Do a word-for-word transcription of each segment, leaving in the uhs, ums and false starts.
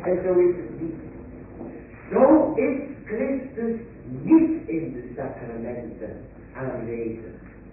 En zo is het niet. Zo is Christus niet in de sacramenten aanwezig.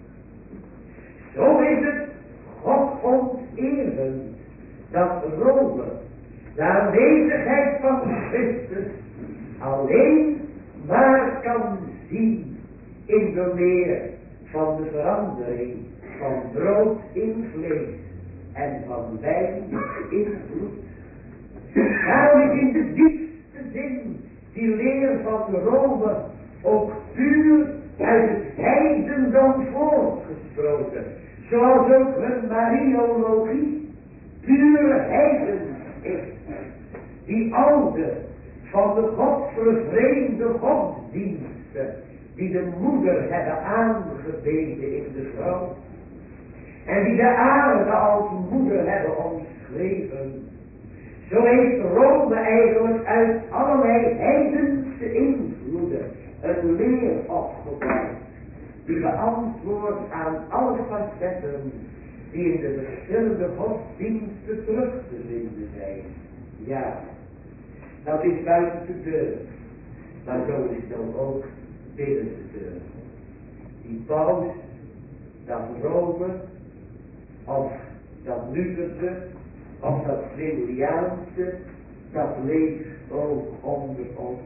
Zo is het God onterend dat Rome de aanwezigheid van Christus alleen maar kan zien in de leer van de verandering van brood in vlees en van wijn in bloed. Daarom is in de diepste zin die leer van Rome ook puur uit het heidendom voortgesproken. Zoals ook hun Mariologie pure heiden is. Die oude van de godvervreemde godsdiensten die de moeder hebben aangebeden in de vrouw. En die de aarde als moeder hebben omschreven. Zo heeft Rome eigenlijk uit allerlei heidense invloeden een leer opgebouwd. Die beantwoordt aan alle facetten die in de verschillende godsdiensten terug te vinden zijn. Ja, dat is buiten de deur. Maar zo is het dan ook binnen de deur. Die paus, dat Rome, of dat Lutherse, of dat Freudiaanse, dat leeft ook onder ons.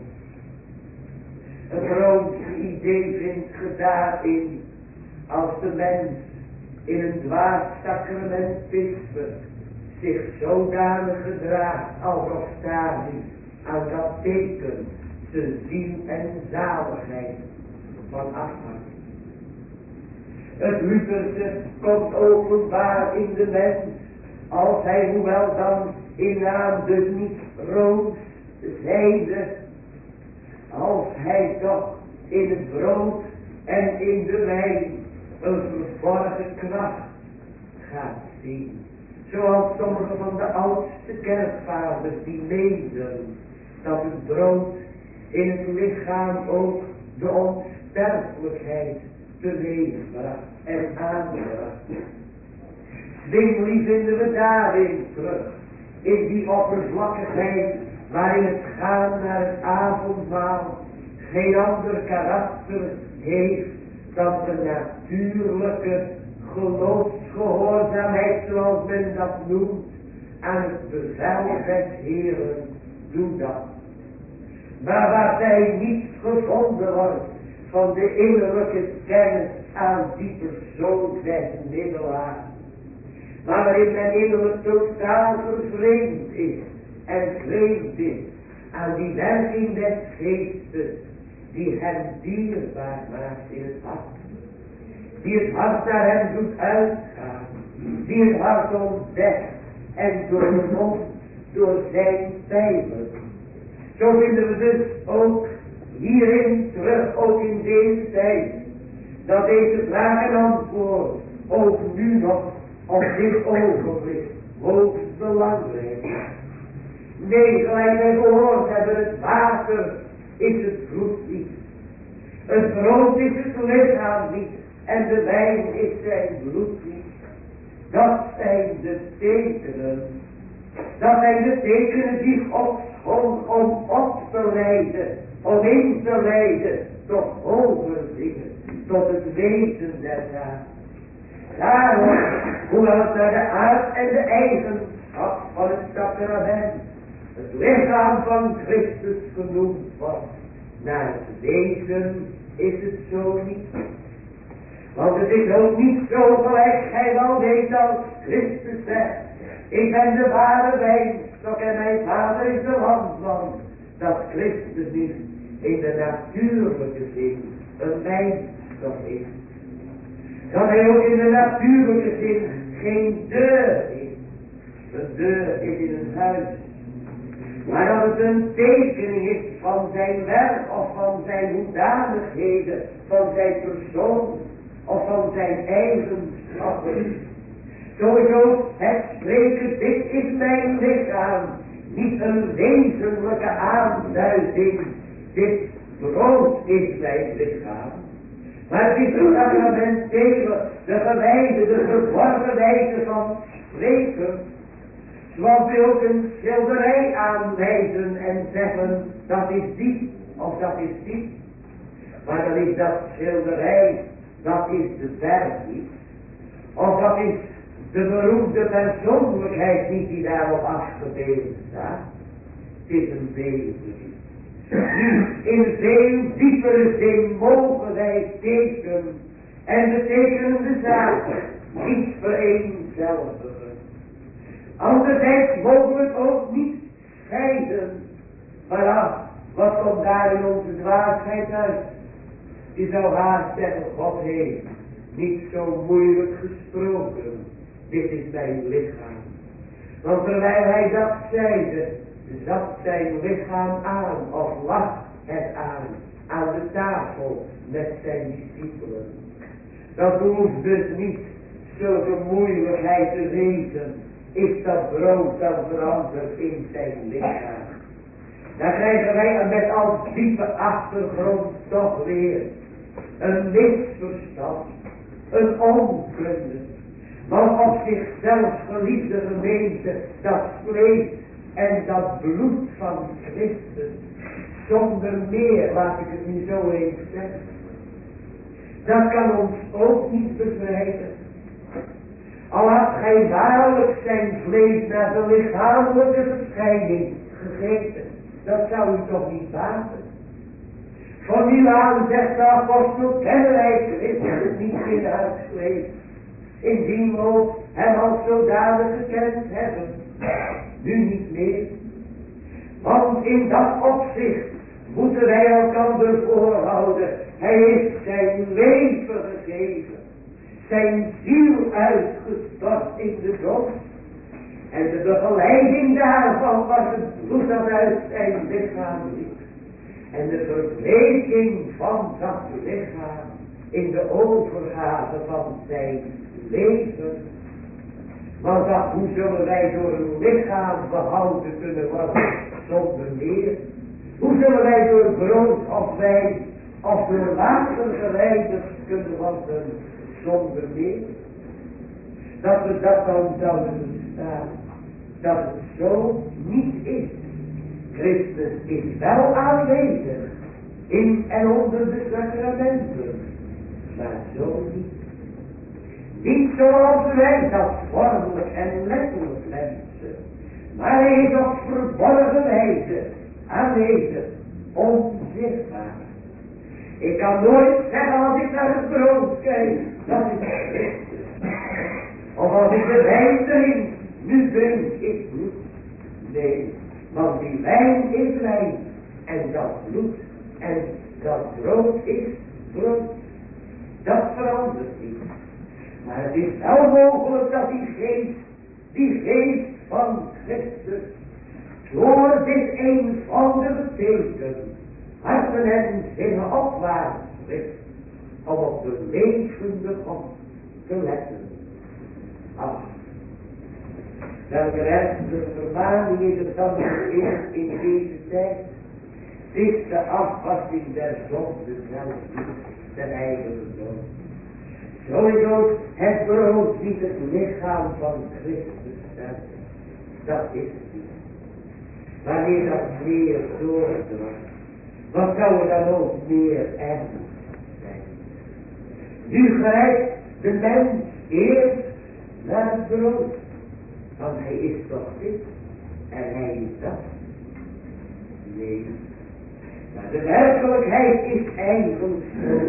Een groot idee vindt ge daarin, als de mens in een dwaas sacrament pisper zich zodanig gedraagt alsof daar aan dat teken zijn ziel en zaligheid van afhangt. Het Lutherse komt openbaar in de mens, als hij, hoewel dan in naam dus niet rooms zijde, als hij toch in het brood en in de wijn een verborgen kracht gaat zien. Zoals sommige van de oudste kerkvaders die meenden dat het brood in het lichaam ook de onsterfelijkheid teweeg bracht en aanbracht. Zwingli vinden we daarin terug, in die oppervlakkigheid waarin het gaan naar het avondmaal geen ander karakter heeft dan de natuurlijke geloofsgehoorzaamheid, zoals men dat noemt, aan het bevel des Heeren, doe dat. Maar waar zij niet gevonden wordt van de innerlijke kennis aan die persoon des middelaars, maar waarin men innerlijk totaal vervreemd is en vreemd is aan die werking des geestes die hem dierbaar maakt in het hart, die het hart naar hem doet uitgaan, die het hart ontdekt en doorgrond door zijn pijlen. Zo vinden we dus ook hierin terug, ook in deze tijd, dat deze vraag en antwoord ook nu nog op dit ogenblik hoogst belangrijk is. Nee, gelijk wij gehoord hebben, het water is het bloed niet. Het brood is het lichaam niet. En de wijn is zijn bloed niet. Dat zijn de tekenen. Dat zijn de tekenen die God schonk om op te leiden. Om in te leiden tot hoger dingen. Tot het weten der zaak. Daarom, hoewel het naar de aard en de eigenschap van het sacrament, het lichaam van Christus genoemd wordt, naar het wezen is het zo niet. Want het is ook niet zo gelijk gij wel weet als Christus zegt, ik ben de ware wijnstok en mijn vader is de landman, dat Christus niet in de natuurlijke zin een wijnstok is. Dat hij ook in de natuurlijke zin geen deur is. Een deur is in een huis. Maar dat het een tekening is van zijn werk of van zijn hoedanigheden, van zijn persoon of van zijn eigenschappen. Sowieso het spreken, dit is mijn lichaam, niet een wezenlijke aanduiding. Dit brood is mijn lichaam. Maar het is een sacramentele, de gewijde, de verborgen wijze van spreken. Zoals wij ook een schilderij aan aanwijzen en zeggen, dat is die, of dat is die. Maar dan is dat schilderij, dat is de verf niet. Of dat is de beroemde persoonlijkheid niet die daarop afgebeeld staat. Het is een beeld. Nu, in veel diepere zin mogen wij tekenen en betekenende zaken niet vereenzelvigen. Anderzijds mogen we het ook niet scheiden. Maar ach, wat komt daar in onze dwaasheid uit? Je zou haast zeggen, God heeft niet zo moeilijk gesproken. Dit is mijn lichaam. Want terwijl hij dat zeide, zat zijn lichaam aan, of lag het aan, aan de tafel met zijn discipelen. Dat hoeft dus niet zulke moeilijkheid te wezen. Is dat brood dan veranderd in zijn lichaam? Dan krijgen wij met als diepe achtergrond toch weer een misverstand, een onkunde. Maar op zichzelf, geliefde gemeente, dat vlees en dat bloed van Christus, zonder meer, laat ik het nu zo eens zeggen, dat kan ons ook niet bevrijden. Al had gij waarlijk zijn vlees naar de lichamelijke verschijning gegeten, dat zou u toch niet baten. Van nu aan zegt de apostel, kennen wij Christus niet in het vlees, indien we ook hem als zodanig gekend hebben. Nu niet meer. Want in dat opzicht moeten wij elkaar voorhouden. Hij heeft zijn leven gegeven. Zijn ziel uitgestort in de dood. En de begeleiding daarvan was het bloed dat uit zijn lichaam liep. En de verbleking van dat lichaam in de overgave van zijn leven. Want dat, hoe zullen wij door een lichaam behouden kunnen worden zonder meer? Hoe zullen wij door brood of wijn of door water gereinigd kunnen worden zonder meer? Dat we dat dan zouden verstaan, dat het zo niet is. Christus is wel aanwezig in en onder de sacramenten, maar zo niet. Niet zoals wij dat vormelijk en letterlijk wensen, maar hij is op verborgen wijze aanwezig, onzichtbaar. Ik kan nooit zeggen als ik naar het brood kijk, dat is Christus. Of als ik de wijn drink, nu drink ik bloed. Nee, want die wijn is wijn en dat bloed en dat brood is brood. Dat verandert niet. Maar het is wel mogelijk dat die geest, die geest van Christus, door dit eenvoudige teken, harten en zinnen opwaarts richt, om op de levende God te letten. Ach, welke ernstige vermaning is het dan eerst in deze tijd? Het is de afwasting der zonde zelf niet, de heilige dood. Zo is ook het brood niet het lichaam van Christus zelf. Dat is het niet. Wanneer dat meer doordraagt, wat zou er dan ook meer ernstig zijn? Nu grijpt de mens eerst naar het brood, want hij is toch dit en hij is dat. Nee, maar de werkelijkheid is eigenlijk zo.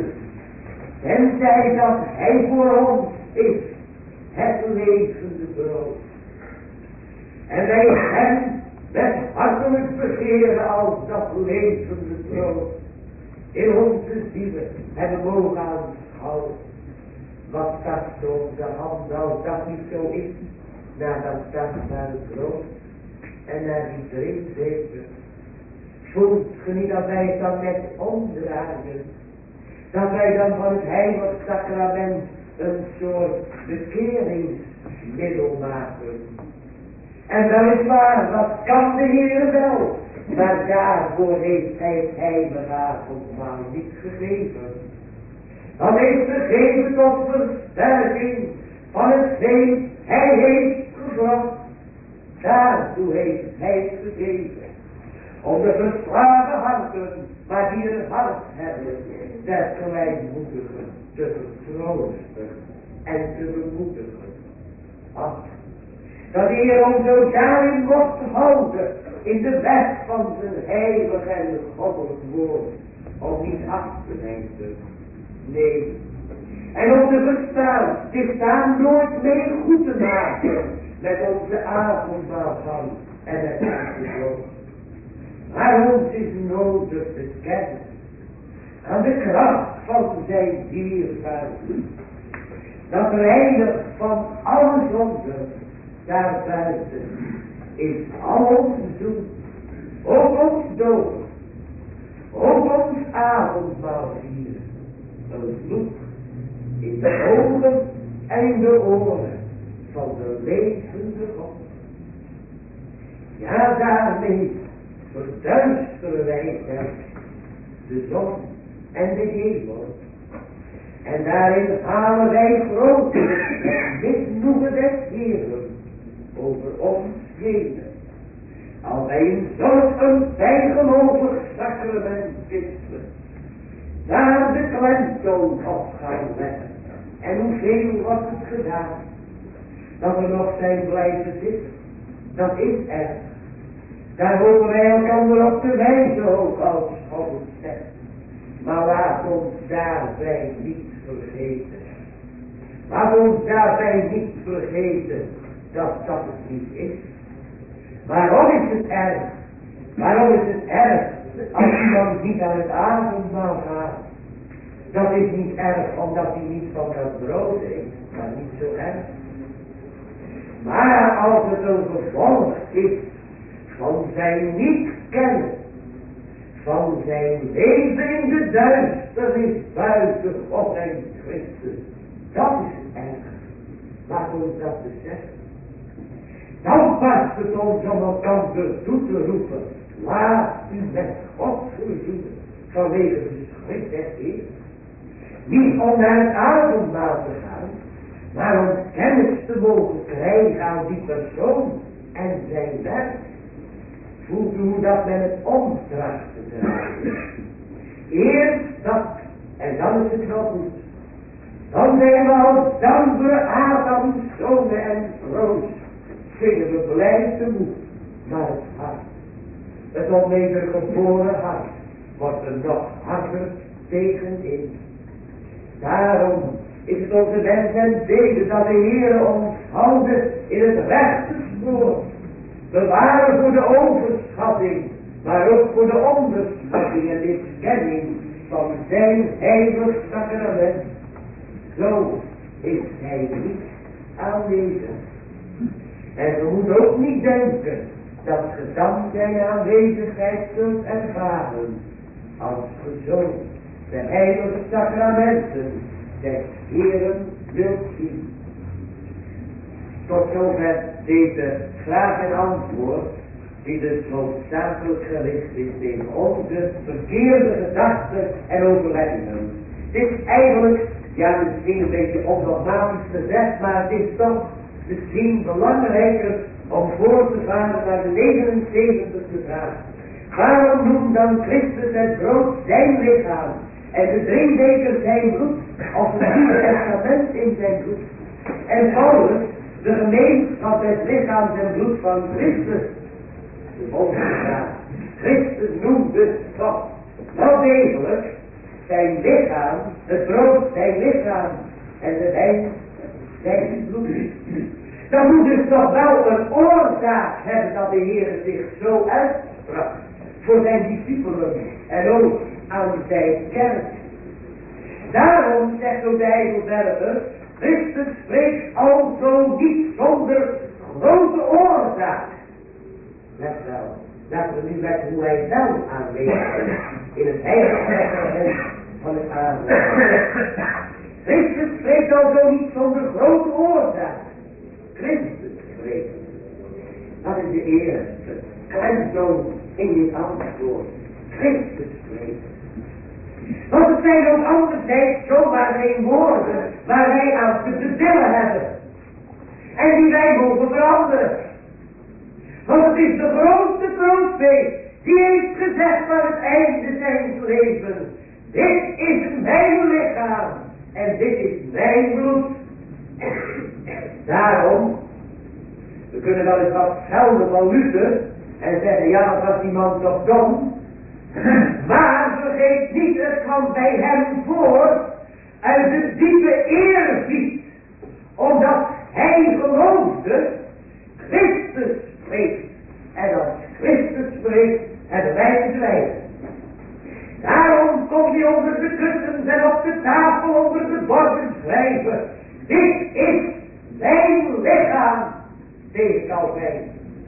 Tenzij dat hij voor ons is, het levende brood. En wij hem met hartelijk begeren als dat levende brood in onze zielen hebben mogen aanschouwen. Wat dat zo de hand, als dat niet zo is, naar dat staat naar het brood en naar die drinkbeker. Voelt ge niet dat wij het dan met omdraaien? Dat wij dan van het heilig sacrament een soort bekeringsmiddel maken. En weliswaar, dat kan de Heer wel, maar daarvoor heeft hij het heilige avondmaal niet gegeven. Dat heeft gegeven tot versterking van hetgeen hij heeft gebracht. Daartoe heeft hij het gegeven. Om de verslagen harten, maar die een hart hebben, der kleinmoedigen te vertroosten en te bemoedigen. Ach, dat de Heer ons zo daarin mocht houden, in de weg van zijn heilig en goddelijk woord, om niet af te denken. Nee. En om te verstaan, zich daar nooit mee goed te maken, met onze avondmaalgang en met onze dood. Maar ons is nodig te kennen aan de kracht van zijn dierbaar bloed, dat reinig van alle zonden daarbuiten is al ons doen, ook ons dood, ook ons avondmaal vieren, een vloek in de ogen en in de oren van de levende God. Ja, daarmee verduisteren wij de zon en de hemel. En daarin halen wij grote misnoegen des Heeren over ons heen. Als wij in zulk een bijgelovig sacrament wisselen, daar de klemtoon op gaan leggen. En hoeveel wordt het gedaan? Dat we nog zijn blijven zitten, dat is erg. Daar hopen wij elkaar op te wijzen ook als God het zegt. Maar laat ons daarbij niet vergeten. Laat ons daarbij niet vergeten dat dat het niet is. Waarom is het erg? Waarom is het erg als iemand niet aan het avondmaal gaat? Dat is niet erg omdat hij niet van dat brood eet, maar niet zo erg. Maar als het een gevolg is van zijn niet kennen, van zijn leven in de duisternis buiten God en Christus, dat is het erg. Laat ons dat beseffen. Dan past het ons om elkaar toe te roepen, laat u met God verzoenen vanwege de schrift des Heer. Niet om naar het avondmaal te gaan, maar om kennis te mogen krijgen aan die persoon en zijn werk. Voelt u hoe dat men het omdraagt te dragen. Eerst dat, en dan is het wel goed. Dan zijn we als dankbare Adams zonen en roos. Zingen we blij tegemoet, maar het hart, het onwedergeboren hart, wordt er nog harder tegenin. Daarom is het onze wens en bede dat de Heer ons houden in het rechte spoor. Bewaren voor de overschatting, maar ook voor de onderschatting en de kenning van zijn heilig sacrament. Zo is hij niet aanwezig. En we moeten ook niet denken dat ge dan zijn aanwezigheid zult ervaren als ge zo de heilige sacramenten des Heeren wilt zien. Tot zover deze vraag en antwoord, die dus noodzakelijk gericht is tegen onze verkeerde gedachten en overleggingen. Het is eigenlijk, ja misschien een beetje ondogmatisch gezegd, maar het is toch misschien belangrijker om voor te varen naar de negenenzeventigste vraag. Waarom noemt dan Christus het brood zijn lichaam en de drinkbeker zijn bloed, of het Nieuwe Testament in zijn bloed? En Paulus, de gemeenschap des lichaams en bloed van Christus. De volgende vraag. Christus noemde toch wel degelijk zijn lichaam, het brood zijn lichaam en de wijn zijn bloed. Dan moet dus toch wel een oorzaak hebben dat de Heer zich zo uitsprak voor zijn discipelen en ook aan zijn kerk. Daarom zegt ook de Heidelberger, Christus spreekt alzo niet zonder grote oorzaak. Let wel, laten we nu weten hoe hij wel aanwezig is in het heilige van het avond. Christus spreekt alzo niet zonder grote oorzaak. Christus spreekt. Dat is de eerste klemtoon in dit antwoord. Christus spreekt. Want het zijn ook anderzijds zomaar geen woorden waar wij aan te bedillen hebben. En die wij mogen veranderen. Want het is de grootste profeet die heeft gezegd van het einde zijn leven. Dit is mijn lichaam en dit is mijn bloed. Daarom, we kunnen wel eens wat schelden van Luther en zeggen, ja, dat was die man toch dom. Maar vergeet niet, het kwam bij hem voor uit de diepe eerbied, omdat hij geloofde, Christus spreekt. En als Christus spreekt, hebben wij te zwijgen. Daarom kon hij onder de kussens en op de tafel onder de borden schrijven. Dit is mijn lichaam, tegen Calvijn.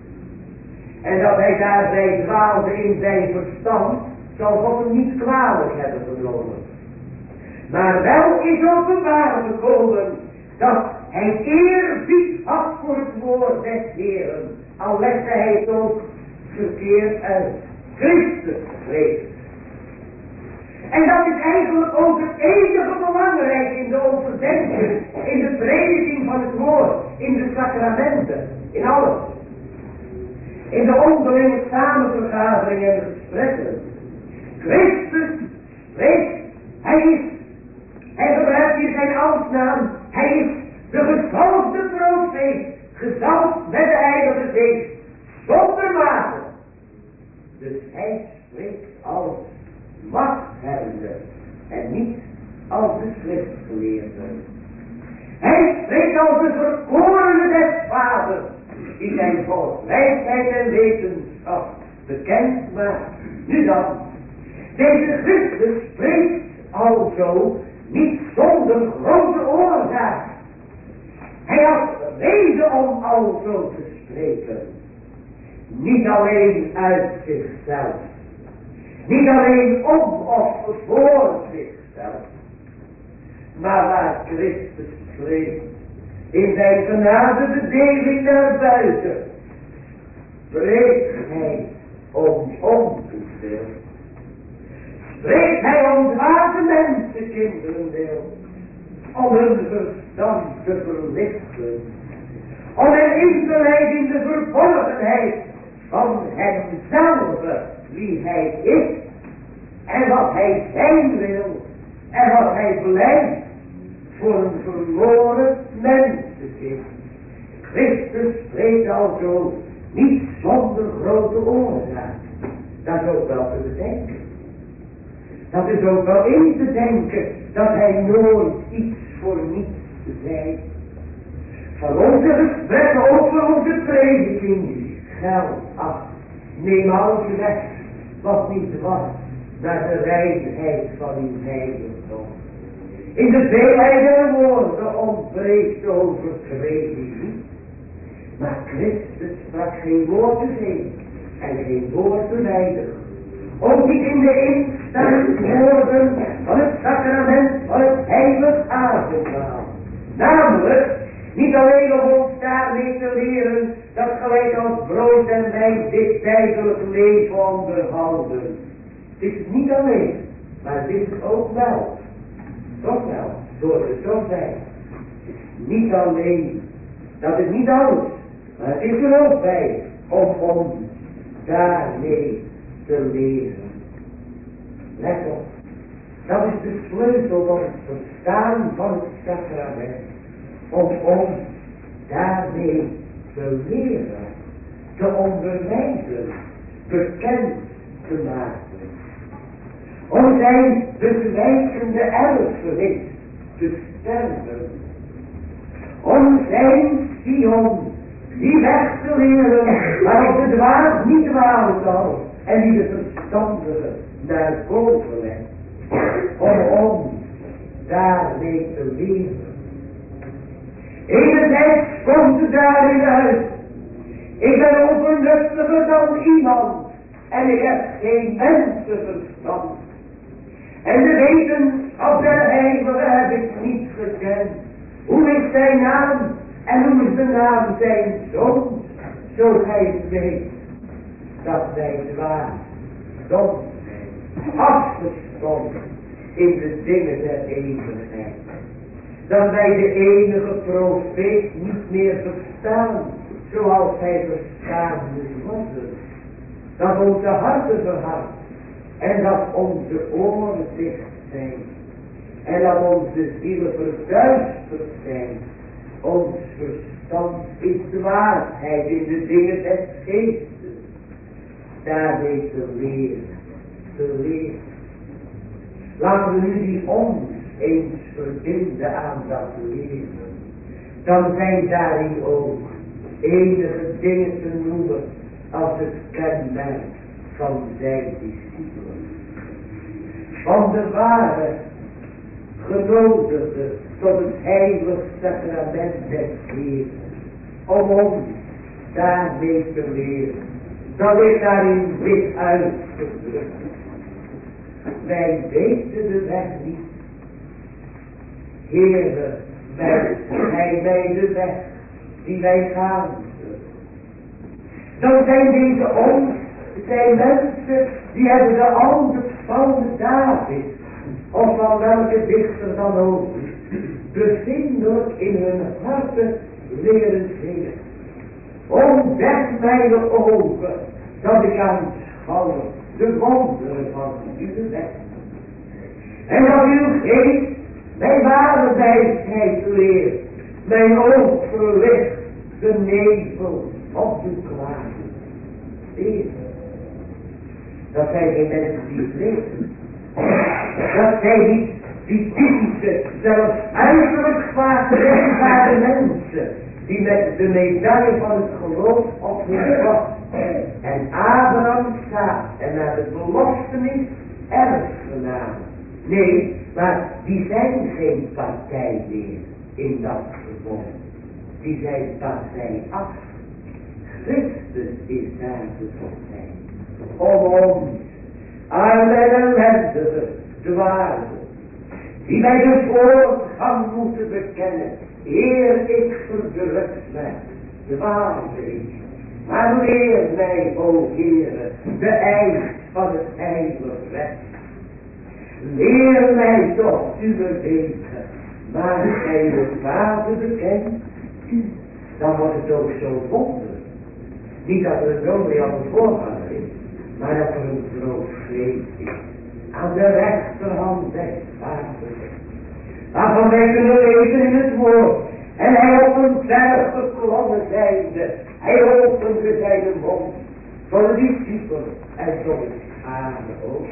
En dat hij daarbij dwaalde in zijn verstand, zal God hem niet kwalijk hebben genomen. Maar wel is openbaar gekomen dat hij eerbied had voor het woord des Heeren, al legde hij het ook verkeerd uit. Christus spreekt. En dat is eigenlijk ook het enige belangrijke in de overdenking, in de prediking van het woord, in de sacramenten, in alles. In de onderlinge samenvergaderingen en de gesprekken. Christus spreekt, hij is, hij gebruikt hier zijn ambtsnaam, hij is de gezalfde profeet, gezalfd met de Heilige Geest, zonder mate. Dus hij spreekt als machthebbende en niet als de schriftgeleerde. Hij spreekt als de verkorene des vaders, die zijn volk wijsheid en wetenschap bekend maakt. Nu dan, deze Christus spreekt alzo niet zonder grote oorzaak. Hij had reden om alzo te spreken. Niet alleen uit zichzelf. Niet alleen om of voor zichzelf. Maar waar Christus spreekt, in zijn genade de deling naar buiten, spreekt hij om ontoestel. Spreekt hij om dwaze mensenkinderen wil, om hun verstand te verlichten, om hen in te leiden in de verborgenheid van hemzelf, wie hij is, en wat hij zijn wil, en wat hij blijft voor een verloren mensenkind. Christus spreekt alzo niet zonder grote oorzaak. Dat is ook wel te bedenken. Dat is ook wel in te denken dat hij nooit iets voor niets zei. Van onze gesprekken over onze prediking geldt af. Neem alles weg wat niet was naar de reinheid van uw heiligdom. In de veelheid der woorden ontbreekt de overtreding niet. Maar Christus sprak geen woord te geven en geen woord te wijdigen. Ook niet in de instandwoorden van het sacrament van het heilig avondmaal. Namelijk, niet alleen om ons daarmee te leren dat gelijk als brood en wijn dit tijdelijk leven onderhouden. Het is niet alleen, maar dit is ook wel. Toch wel, door de stofwijn. Niet alleen, dat is niet alles, maar het is er ook bij om ons daarmee te leren. Let op, dat is de sleutel van het verstaan van het sacrament. Om ons daarmee te leren, te onderwijzen, bekend te maken. Om zijn bezwijkende erfenis te sterven. Om zijn Sion, die weg te leren, waarop de dwaas niet dwalen zal, en die de verstandige naar boven legt. Om ons daarmee te leren. Enerzijds komt het daarin uit. Ik ben onverlustiger dan iemand. En ik heb geen mensenverstand. En de wetenschap der heilige heb ik niet gekend. Hoe is zijn naam? En hoe is de naam zijn zoon? Zo gij het weet. Dat wij dwaas, dom zijn. Afgestomd in de dingen der eeuwigheid. Dat wij de enige profeet niet meer verstaan. zoals hij verstaan moet worden. Dat onze harten verhard en dat onze oren dicht zijn. En dat onze zielen verduisterd zijn. Ons verstand is dwaasheid in de dingen des geestes. Daarmee te leren, te leren. Laten we nu die ons eens verbinden aan dat leven. Dan zijn daarin ook enige dingen te noemen als het kenmerk van zijn discipelen. Van de ware genodigde tot het heilig sacrament des Heeren. Om ons daarmee te leren. Dat is daarin dit uitgedrukt. Wij weten de weg niet. Heere, wij zijn wij de weg die wij gaan. Dan zijn deze ons, zijn mensen die hebben de oude psalm David, of van welke dichter dan ook, bevindelijk in hun harten leren zingen. Ontdek mijn ogen, dat ik aanschouw de wonderen van uw weg. En dat uw geest mijn ware wijsheid leert, mijn oog verlicht de nevel op uw kwaad. Deze, dat zijn geen mensen die leven. Dat zijn niet die typische, zelfs uiterlijk vaak rechtvaardige mensen, die met de medaille van het geloof op hun kop en Abraham staat en naar de beloftenis erfgenamen. Nee, maar die zijn geen partij meer in dat verbond. Die zijn partij af. Christus is daar de partij. Om ons, arme en ellendige, dwazen, die wij de voorgang moeten bekennen, eer ik verdrukt ben, dwaze ik. Maar leer mij, o Heere, de eis van het heilige recht. Leer mij toch uw wegen, maar gij uw Vader bekend, dan wordt het ook zo wonderlijk. Niet dat er een dominee aan de voorganger is, maar dat er een groot vlees is, aan de rechterhand des Vaders, waarvan wij kunnen lezen in het woord. En hij op een berg geklommen zijnde, hij opende zijn mond voor de discipelen en voor het schade ook.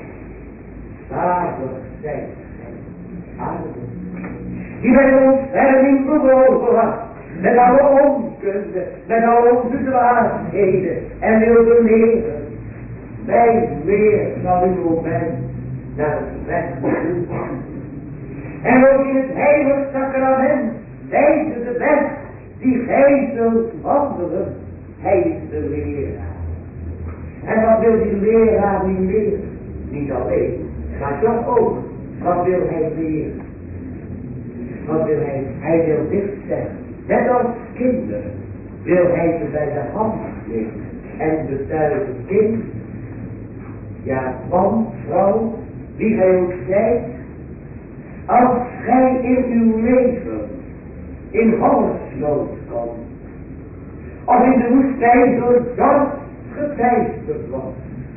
Vader, zij zijn aarde, die bij ontferming bewogen was, met alle onkunde, met al onze dwaasheden, en wilde leren, mij meer dan uw moment naar het recht doen. En ook in het heilig sacrament wijze de weg die gij zult wandelen, hij is de leraar. En wat wil die leraar nu leren? Niet alleen, maar toch ook, wat wil hij leren? Wat wil hij? Hij wil dit zeggen. Net als kinderen wil hij ze bij de hand nemen en betuigen, kind, ja, man, vrouw, wie gij ook zijt, als gij in uw leven in hongersnood komt, of in de woestijn door dorst geteisterd wordt,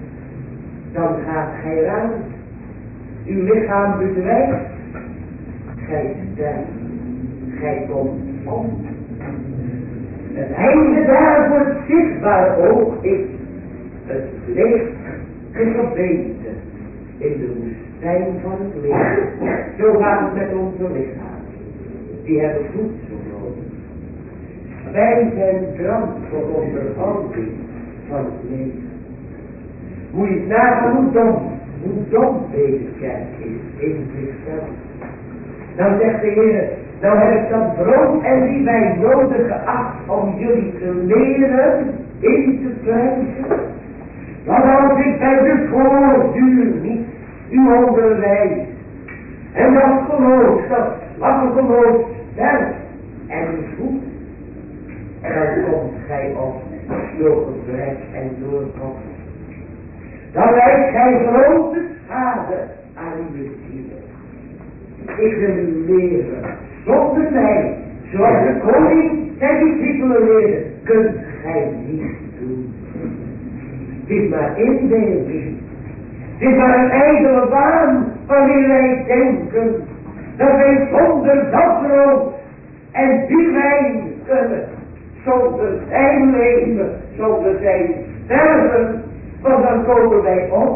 dan gaat gij ruim, uw lichaam bedwijgt, gij sterft, gij komt om. Het einde daarvoor zichtbaar oog is het licht gebeten in de woestijn van het leven. Zo gaat het met onze lichaam. Die hebben voedsel nodig. Wij zijn drank voor onderhouding van het leven. Moet je nagaan hoe dom, hoe dom deze kerk is in zichzelf. Dan zegt de Heer, nou heb ik dat brood en die wijn nodig geacht om jullie te leren in te prijzen. Want als ik bij de voortduur niet u onderwijs, en dat geloof, dat zwakke geloof sterft en voedt, dan komt gij op door gebrek en door God. Dan lijkt gij grote schade aan uw zielen. Ik wil u leren, zonder mij, zoals de koning zijn discipelen leren, kunt Het is maar inbeelding. Het is maar een ijdele waan wanneer wij denken dat wij zonder dat brood en die wijn kunnen, zonder zijn leven, zonder zijn sterven, want dan komen wij op.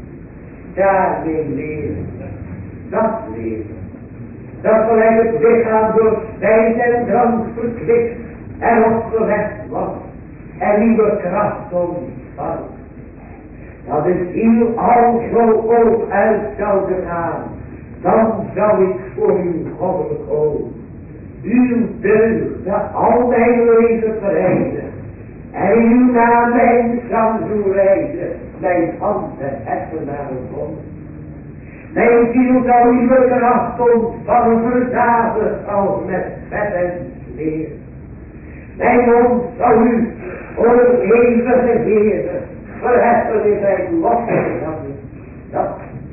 Daarmee leven, dat leven, dat gelijk het lichaam door spijt en drank verkwikt en opgewekt wordt en nieuwe kracht ontvangt. Dat de ziel al zo ook uit zou gaan, dan zou ik voor uw goddelijk oog, uw deugd, dat al mijn leven verrijden, en in uw naam mijn zang doen rijden, mijn handen heffen naar uw komst. Mijn ziel zou uw kracht ontvangen, verzadigd als met vet en sneer. Mijn mond zou u, o eeuwige Heer, verheffen in zijn lofzang. Dat,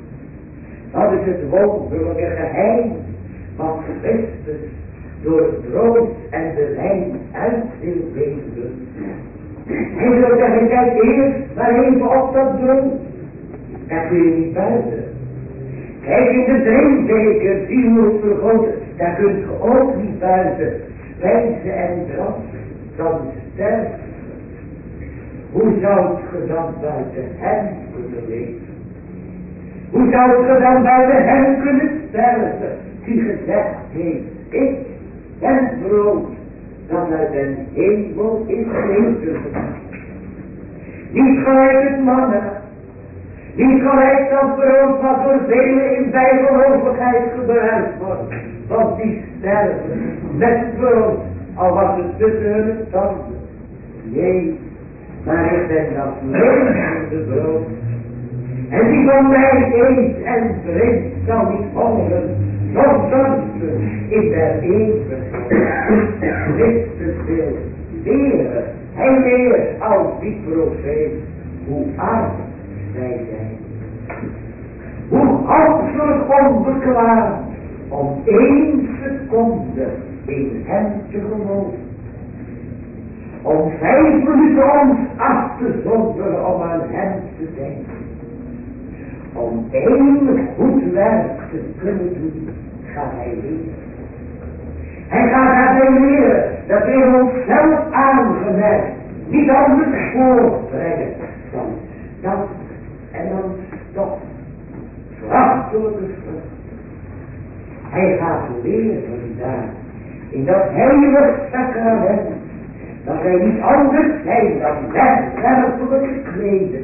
dat is het wonderlijke geheim van Christus, door het brood en de wijn uit wil geven. Hij wil zeggen, kijk eerst maar even op dat brood. Daar kun je niet buiten. Kijk in de drinkbeker, die moet vergoten. Daar kunt je ook niet buiten. Wijzen en drank, dan sterft. Hoe zou je dan buiten hem kunnen leven? Hoe zou je dan buiten hem kunnen sterven, die gezegd heeft, ik ben brood, dat uit den hemel is neergekomen. Niet gelijk het manna, niet gelijk dat brood wat door velen in bijgelovigheid gebruikt wordt, want die sterven met brood, al was het tussen hun tanden. Nee, maar ik ben dat levende brood. En die van mij eet en drinkt zal niet hongeren, nog dansen in der eeuwigheid. Christus wil leren, hij leert als die profeet, hoe arm wij zijn. Hoe absoluut onbekwaam om één seconde in hem te geloven. Om vijf minuten ons af te zonderen om aan hem te denken. Om één goed werk te kunnen doen, gaat hij leren. Hij gaat daarbij leren dat wij onszelf aangemerkt niet anders voortbrengen dan stap en dan stop. Verachtelijke vrucht. Hij gaat leren daar in dat heilige sacrament dat wij niet anders zijn dan wegwerpelijke kleden,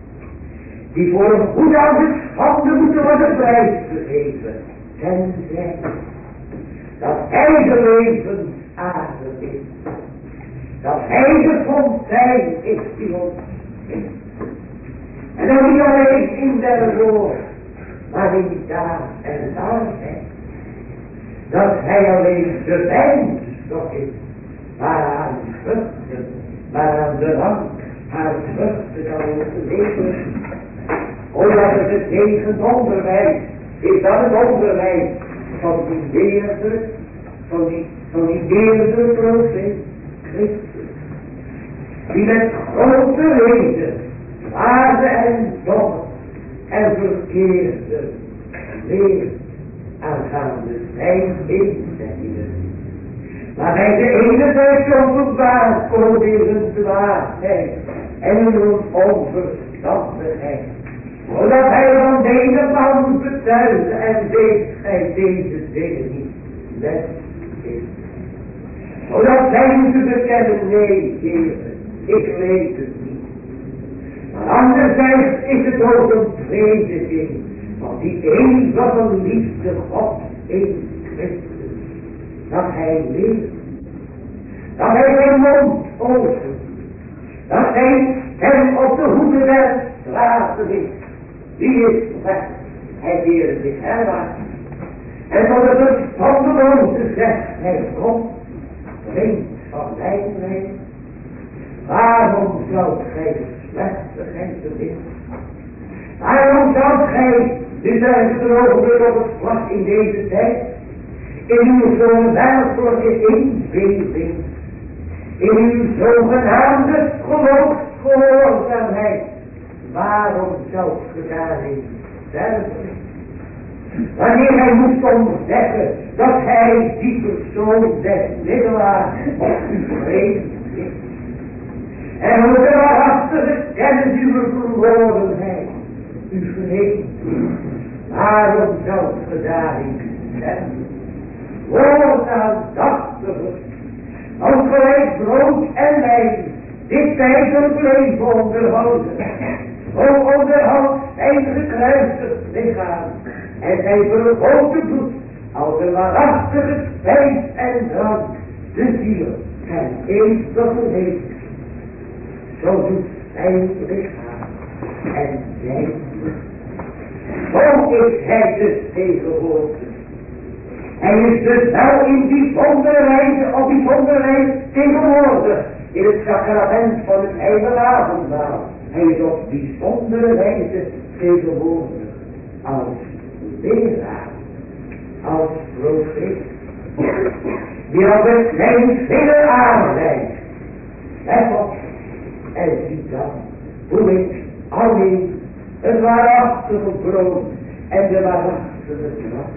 die voor een goed oude schande moeten worden prijsgegeven, tenzij dat hij de levensadem is, dat hij de fontein is die ons geeft. En dan niet alleen in der woord, maar in daad en waarheid, dat hij alleen de wijnstok is, waaraan vruchten, waaraan de rank haar vruchten kan overleven. O, dat is het tegenonderwijs, is dat het onderwijs van die leerder, van die, van die leerder profeet Christus, die met grote reden, waarde en domme en verkeerde leer aangaande zijn inzettingen. Maar bij de ene tijd openbaar komt in hun dwaasheid en in hun onverstandigheid. Zodat hij van deze man moet betuigen en weet hij deze dingen niet les is. Zodat zij moeten bekennen, nee, Heer, ik weet het niet. Maar anderzijds is het ook een prediking van die eeuwige liefde God in Christus. Dat hij leert, dat hij zijn mond opent, dat zijn stem op de hoede der straten is. Wie is weg? Hij leert zich herwaarts. En van de verstandeloze zegt hij, kom, drink van mijn wijn. Waarom zoudt gij de slechtigheid beminnen? Waarom zoudt gij, nu zijn het ogenblik op het vlak in deze tijd, in uw zo'n werkelijke inbeelding, in uw zogenaamde geloofsgehoorzaamheid, waarom zelfs gedaan in sterven. Wanneer hij moest ontdekken dat hij die persoon des middelaars op u vreemd is. En hoe de waarachtige kennis uw verlorenheid u vreemd is. Waarom zelfs gedaan in sterven. Woord aandachtig, als gelijk brood en wijn, dit tijdelijk leven onderhouden. Zo onderhoudt zijn gekruisigd lichaam en zijn vergoten bloed, als een waarachtige spijs en drank, de ziel en eeuwige leven. Zo doet zijn lichaam en zijn bloed. Zo is hij dus tegenwoordig. Hij is dus wel in die bijzondere wijze, op die bijzondere wijze tegenwoordig in het sacrament van het heilige avondmaal. Hij is op bijzondere wijze tegenwoordig als leraar, als profeet, die als een klein vinger aanwijst. Let op en zie dan hoe ik alleen het waarachtige brood en de waarachtige kracht.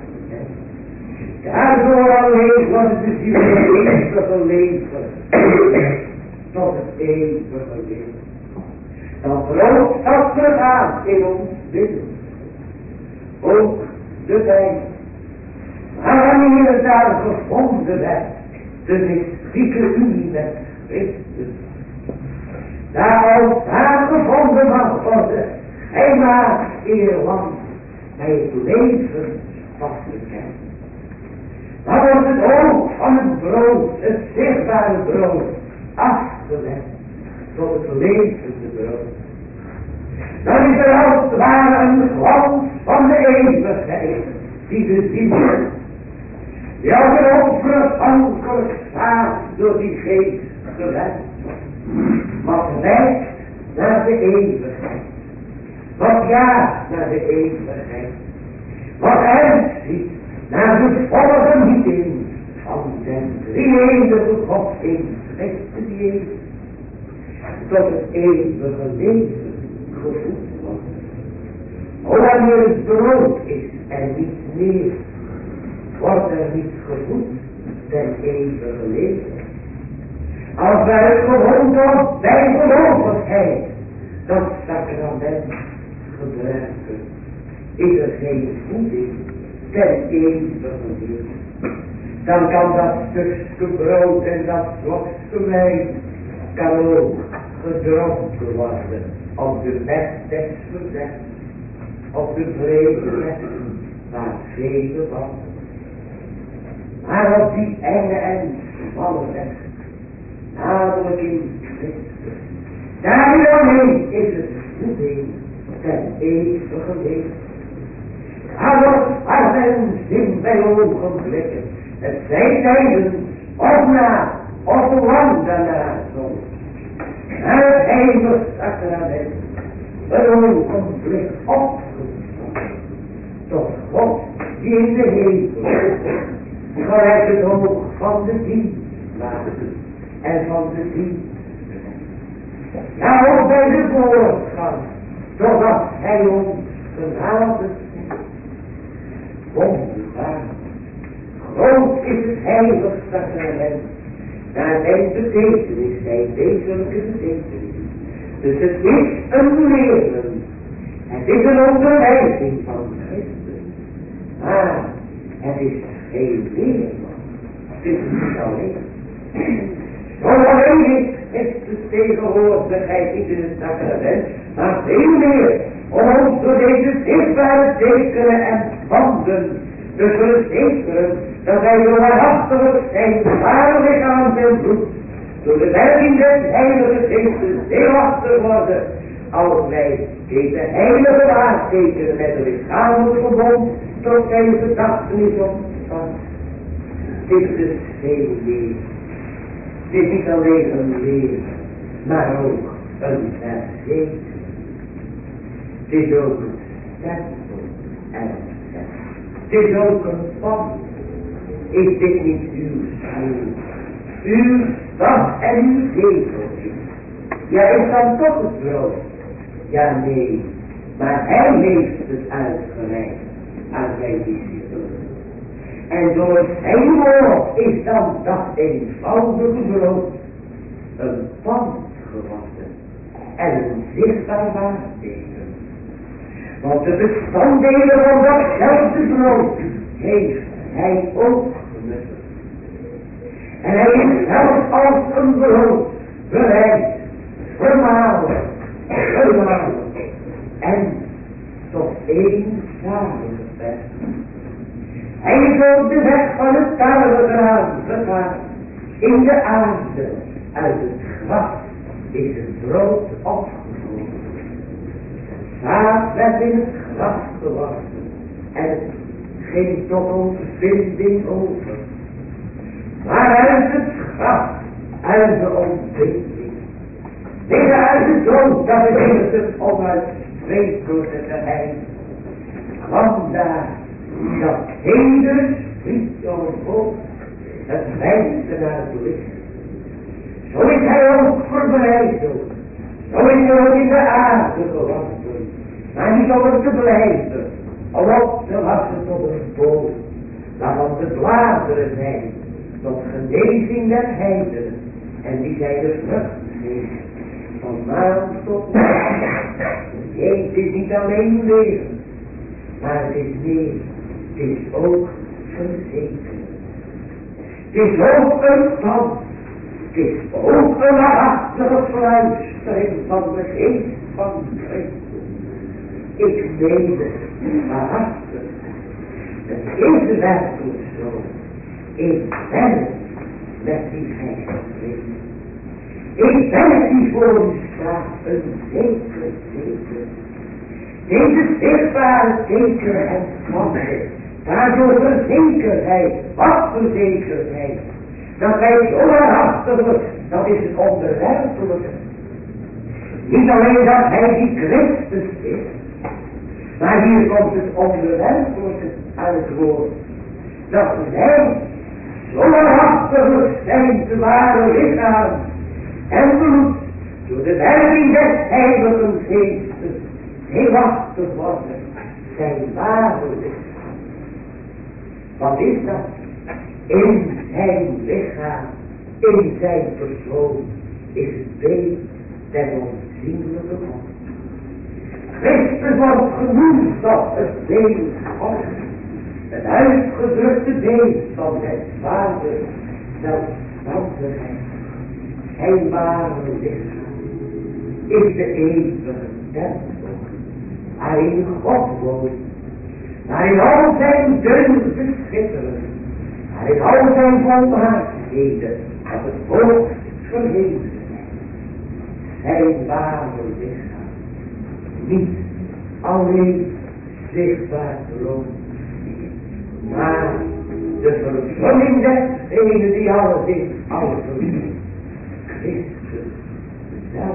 Daardoor alleen wordt de ziel het eeuwige leven, tot het eeuwige leven. Dat brood dat vergaat in ons binnen, ook de wijn. Maar wanneer het daar gevonden werd, de mystieke unie met Christus, daar als daar gevonden mag worden, hij maakt eerlang bij het leven vastgekend. Dan wordt het oog van het brood, het zichtbare brood, afgelegd tot het levende brood. Dan is er als het ware een glans van de eeuwigheid, die de ziel, die als een onvervankelijk staat door die geest gewend, wat wijst naar de eeuwigheid, wat jaagt naar de eeuwigheid, wat uitziet naar de volle genieting van den drie-enige God in Christus Jezus, tot het eeuwige leven gevoed wordt. O, wanneer het brood is en niet meer, wordt er niet gevoed ten eeuwige leven. Als wij het gewoon tot bijgelovigheid dat sacrament gebruiken, is er geen voeding ten eeuwige leven. Dan kan dat stukje brood en dat slokje wijn kan ook gedronken worden op de weg des verzets, op de brede weg waar vele wandelen. Maar op die enge en smalle weg, namelijk in Christus, daar alleen is het voeding ten eeuwige leven. Daar wordt hart en zin bij ogenblikken, het zij tijden, of na, of lang daarna zo. Naar het heilige sacrament, een ogenblik opgestaan, tot God die in de hemel, gelijk het oog van de dienst maakt en van de dienst. Ja, ook bij de voortgang, totdat hij ons genade wonderbaar. Groot is het heilige sacrament, naar zijn betekenis, zijn wezenlijke betekenis. Dus het is een leven, het is een onderwijzing van Christus, maar het is geen leven, het is niet alleen. Zo alleen is Christus tegenwoordigheid niet in het sacrament, maar veel meer om ons door deze zichtbare tekenen en banden te verzekeren dat wij door waarachtig zijn ware lichaam en bloed door de werking des heilige geestes deelachtig worden, als wij deze heilige waartekenen met de lichamelijk verbond tot zijn gedachtenis ontvangen. Dit is geen leven. Dit is niet alleen een leven, maar ook een verzekering. Het is ook een stempel en een stempel. Het is ook een band. Is dit niet uw ziel? Uw stad en uw zeteltje. Ja, is dan toch het brood. Ja, nee, maar hij heeft het uitgelegd aan zijn discipelen. En door zijn woord is dan dat eenvoudige brood een pand geworden en een zichtbaar waarteken. Want de bestanddelen van datzelfde brood heeft hij ook genuttigd. En hij is zelfs als een brood bereid, vermalen, vermalen en tot één samengeperst. Hij is ook de weg van het tarwegraan gegaan in de aarde. Uit het graf is het brood opgevoerd. Zaad werd in het graf gewassen en het ging tot ontvinding over. Maar uit het graf, uit de ontvinding, midden uit de dood, dat is in het onuitsprekelijke geheim, kwam daar dat hele schietjongvolk, het wijste naar het licht. Zo is hij ook verbreideld, zo is hij ook in de aarde gewandeld, maar niet om er te blijven, om op te wassen tot een boom, waarvan de bladeren zijn, tot genezing der heidenen, en die zij de vrucht geeft, van maand tot maand. Nee, het is niet alleen leven, maar het is meer, het is ook verzekering. Het is ook een pand, het is ook een waarachtige fluistering van de geest van Christus. Ik weet het, waarachtig, het is werkelijk zo. Ik ben het met die heilige. Ik ben het die voor u staat, een zeker teken. Deze zichtbare teken en wonder, daardoor verzekerheid, wat verzekerheid, dat wij zo waarachtiglijk, dat is het onderwerpelijke. Niet alleen dat hij die Christus is, maar hier komt het onderwerpelijke aan het woord. Dat wij zo waarachtiglijk zijn te ware lichaam en bloed door de werking des Heiligen Geestes heelachtig worden, zijn ware lichaam. Wat is dat? In zijn lichaam, in zijn persoon, is het beeld der onzienlijke God. Christus wordt genoemd tot het beeld God. Het uitgedrukte beeld van het Vader, zelfstandigheid. Zijn ware lichaam is de eeuwige tempel, waarin God woont, waarin al zijn deugden schitteren, waarin al zijn volmaaktheden als het hoogst verheven zijn. Zijn ware lichaam, niet alleen zichtbaar loont, maar de vervulling desgene die alles is, alles verliest. Christus zelf.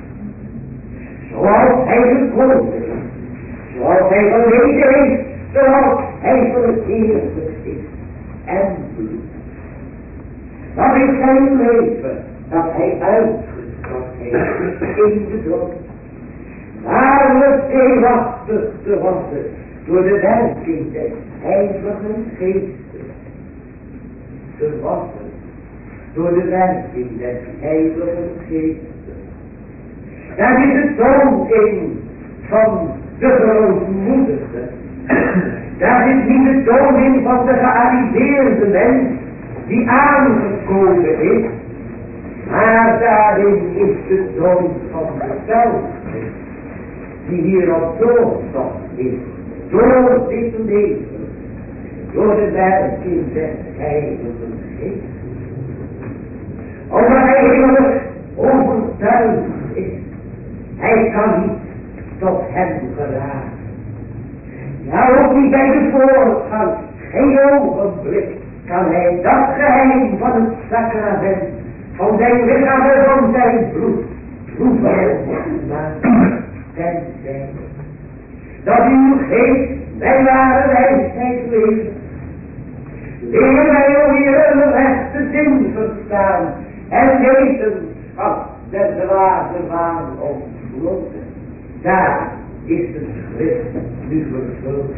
Zoals hij gekozen is, zoals hij geleden is, zoals hij vereerd is en bloed. Dat is zijn leven, dat hij uitgestort heeft in de dood. Waarlijk deelachtig te worden door de werking des Heiligen Geestes. Te worden door de werking des Heiligen Geestes. Daar is de toon in van de grootmoedige. Daar is niet de toon in van de gearriveerde mens die aangekomen is. Maar daarin is de toon van de zelfheid die hier op doortocht is. Door dit leven. Door de werking des Heiligen Geestes. Omdat hij eeuwig overtuigd is. Hij kan niet tot hem geraken. Ja, ook niet bij de voortgang. Geen ogenblik kan hij dat geheim van het sacrament, van zijn lichaam en van zijn bloed, proeven maken. Tenzij dat uw geest bij ware wijsheid leeft. Leer mij o Heer een rechte zin verstaan en wetenschap der dwaze waan ontvloten. Daar is de schrift nu vervuld.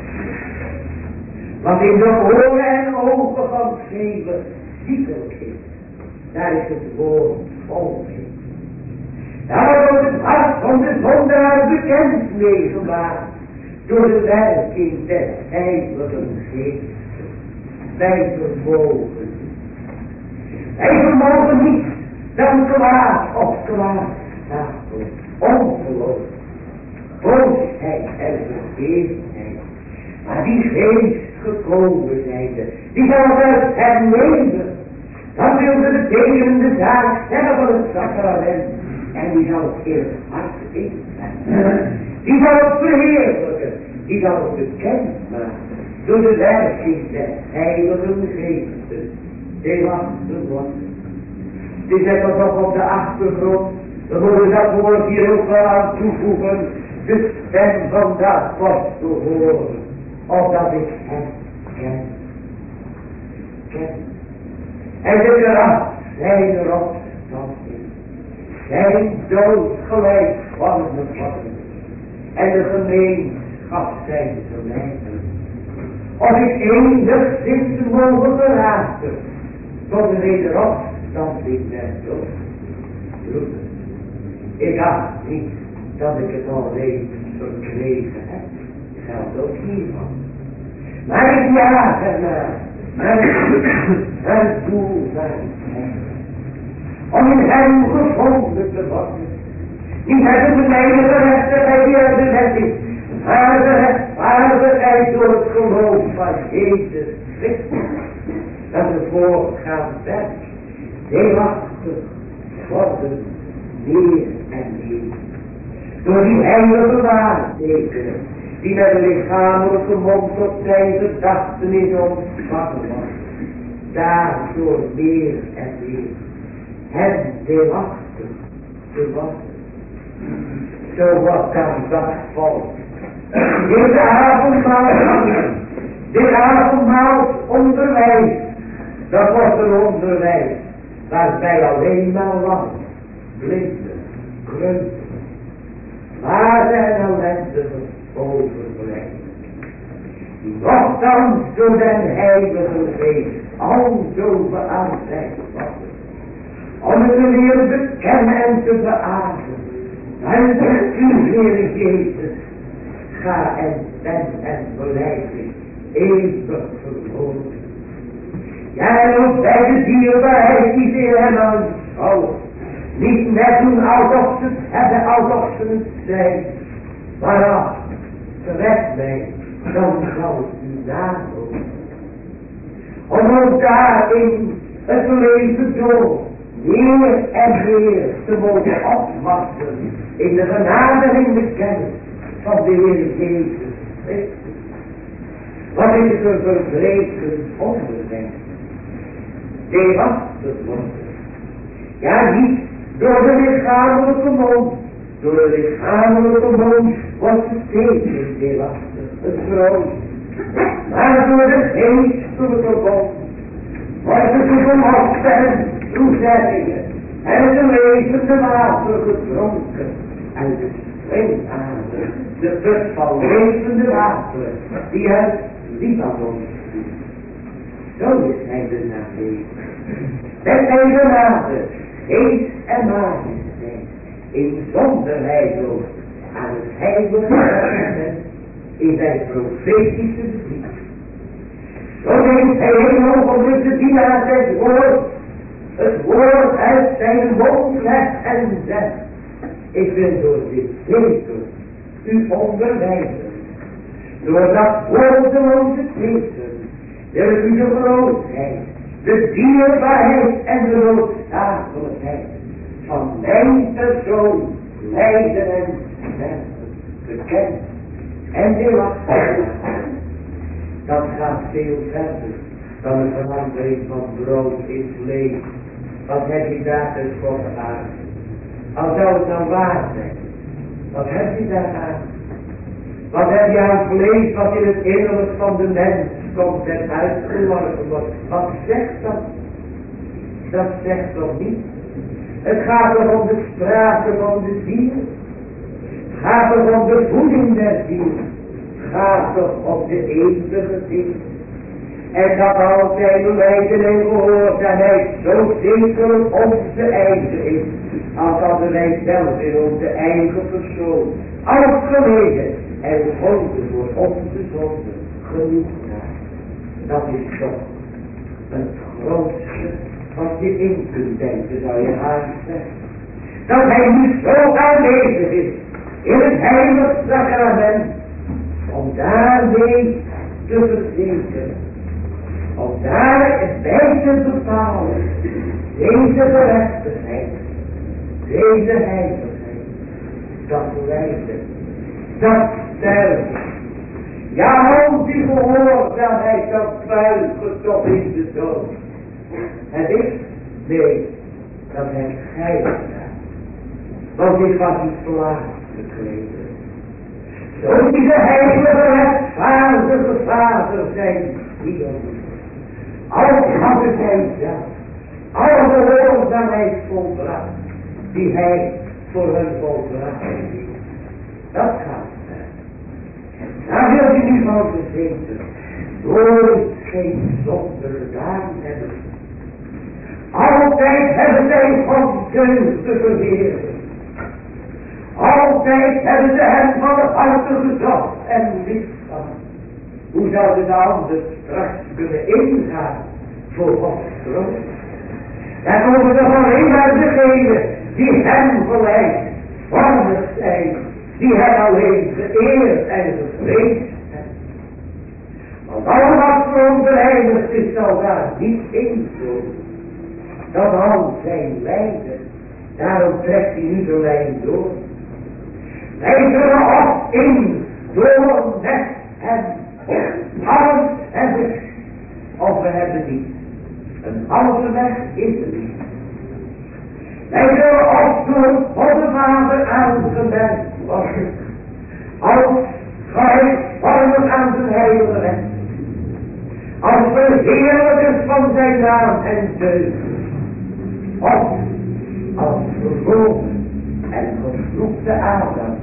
Wat in de oren en ogen van geven ziekelijk is, daar is het woord vol in. Daar wordt het hart van de zondaar bekend mee gemaakt door de werking des Heilige Geestes. Wij vermogen, wij vermogen niet dan kwaad of kwaad stapelen, ongeloof, boosheid en vergeefheid. Maar die geest gekomen zijnde, die zal het hernemen. Dan wil de betekende zaak stellen van het sacrament. En die zal het in het hart inzetten. Die zal het verheerlijken. Die zal het bekend maken. Door de werking des Heilige Geestes. Deelachtig worden. Het is net alsof op de achtergrond. We moeten dat woord hier ook wel aan toevoegen. De stem van de apostel horen. Opdat ik hem ken. Ken. En de kracht zijn erop standing. Zijn dood gelijk vormen worden. En de gemeenschap zijn vermijden. Of ik enigszins mogen geraken tot de wederopstanding der dood. Broeder, ik acht niet dat ik het al reeds verkregen heb. Geldt ook hiervan. Maar ik jaag ernaar. Maar het doel zijn om in hem gevonden te worden. Niet hebben de mijne gerechtigheid die uit de wet is, maar de rechtvaardigheid door het geloof van Jezus Christus. Dat de voorgaand werk deelachtig worden meer en meer. Door die heilige waartekenen die met een lichamelijke mond tot zijn gedachtenis ontvangen wordt. Daardoor meer en meer hem deelachtig te worden. Zo wordt dan dat volk. Dit avondmaal, dit avondmaal onderwijs, dat wordt een onderwijs waarbij alleen maar lang, blinden, kreupelen, waarde en ellendigen overblijven. Die nochtans door den Heilige Geest alzo beaamd worden. Om het te leren bekennen en te beamen. Maar de u, Heer Jezus, ga en ben en beleid eeuwig verloren. Ja, en ook bij de dierbaarheid die ze hem aanschouwen. Niet net doen alsof ze het hebben, alsof ze het zijn. Maar ach, gered mij, dan zal u nadoen. Om ook daarin het leven door meer en meer te mogen opwachten in de genade en in de kennis van de Heer Jezus Christus. Wat is er verbrekend onderweg? Deelachtig worden. Ja, niet door de lichamelijke mond. Door de lichamelijke mond wordt het teken deelachtig, het groot. Maar door de geestelijke mond wordt het de belofte en toezeggingen en de levende water gedronken uit de springader, de put van levende water die uit Libanon vloeit. Zo is hij de nabij. Met zijn genade, geest en majesteit, in zonderheid ook aan het heilige testament, in zijn profetische brief. Zo neemt hij een ogenblik de dienaar des woord, het woord uit zijn mond legt en zegt: ik wil door dit zeker u onderwijzen. Door dat woordeloze teken wil ik u de grootheid, de dierbaarheid en de noodzakelijkheid van mijn persoon lijden en sterven bekend en deelachtig maken. Dat gaat veel verder dan een verandering van brood in vlees. Wat heb je daar dus voor gedaan? Al zou het nou waar zijn, wat heb je daar aan? Wat heb je aan vlees wat in het innerlijk van de mens komt en uitgeworpen wordt? Wat zegt dat? Dat zegt toch niet? Het gaat toch om de sprake van de ziel? Het gaat toch om de voeding der ziel, gaat toch op de eeuwige ziel. En dat al zijn lijden en gehoorzaamheid zo zeker onze eigen is, als hadden wij zelf in onze eigen persoon afgeleden en vonden voor onze zonden genoeg naar. Dat is toch het grootste wat je in kunt denken, zou je haast zeggen. Dat hij nu zo aanwezig is in het heilige sacrament, om daarmee te verzekeren, om daarbij te bepalen, deze gerechtigheid, deze heiligheid, dat lijden, dat sterven, ja, om die gehoorzaamheid, dat buigen toch in de dood. Het is, nee, dat hij heilig is. Want dit was een slaaf gekregen. Zo die de heilige rechtvaardige vader zijn ziel. Al hadden zij zelf, alle gehoorzaamheid volbracht, die hij voor hen volbracht heeft. Dat gaat ver. Daar wil je nu van verzekeren, nooit geen zonde gedaan hebben. Altijd hebben zij van deugden verheerlijkt. Altijd hebben ze hem van de harte gezocht en liefgehad. Hoe zouden ze anders straks kunnen ingaan voor Gods troon? En over de alleen maar degene die hem gelijk vormig zijn, die hem alleen geëerd en gevreesd hebben. Want al wat verontreinigd is, zal daar niet inkomen. Dat al zijn lijden, daarom trekt hij nu de lijn door. Wij zullen op in, door, met en alles hebben, of we hebben niet. Een halve weg is er niet. Wij zullen op door God de Vader aangemerkt worden, als gelijkvormig aan zijn heilige wet, als verheerlijkers van zijn naam en deugd, of als vervlogen en vervloekte Adam.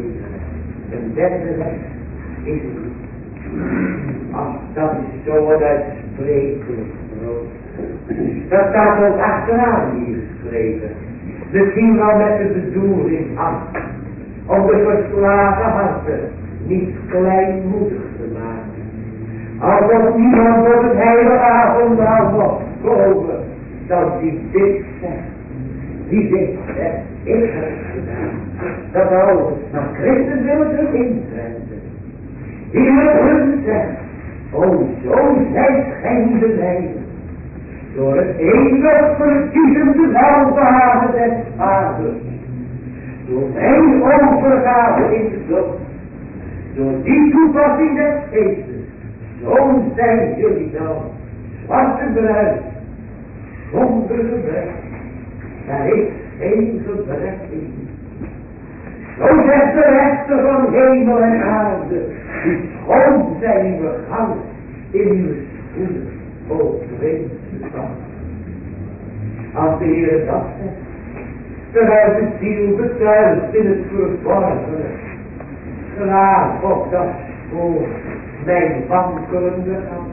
Een derde weg is het niet. Ach, dat is zo een uitsprekelijk groot. Dat staat ook achteraan hier geschreven. Misschien wel met de bedoeling af, om de verslagen harten niet kleinmoedig te maken. Alsof niemand op het heilige avondmaal mocht komen, dat die dit zegt. Die dit zegt, ik heb het gedaan. Dat alles, maar Christus wil het erin intreden. Die wil hun zeggen, o zo zijt gij niet beleiden. Door het eeuwig verkiezende welbehagen des Vaders. Door mijn overgave in de dood. Door die toepassing des Geestes. Zo zijn jullie dan, zwarte bruid, zonder gebrek. Daar is geen gebrek in. Zo zegt de rechter van hemel en aarde, die schoon zijn uw gang in uw schoenen, o prinsessan. Als de Heer dat zegt, terwijl de ziel betuigt in het verborgene, graag op dat spoor mijn wankelende hand.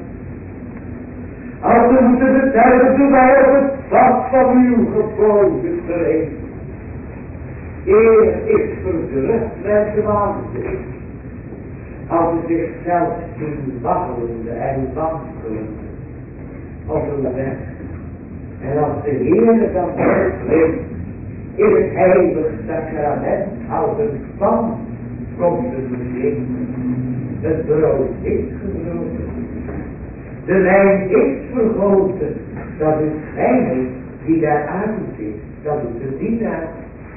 Als we moeten betuigen, doe wij op het pad van uw geboden gereed. Eer is verdrukt met de waanzin, als ze zichzelf zien waggelende en wankelende op een weg. En als de Heer dan spreekt in het heilige sacrament als een pan komt er licht. Het brood is gebroken. De wijn is vergoten. Dat is gij die daar aan zit. Dat is de dienaar.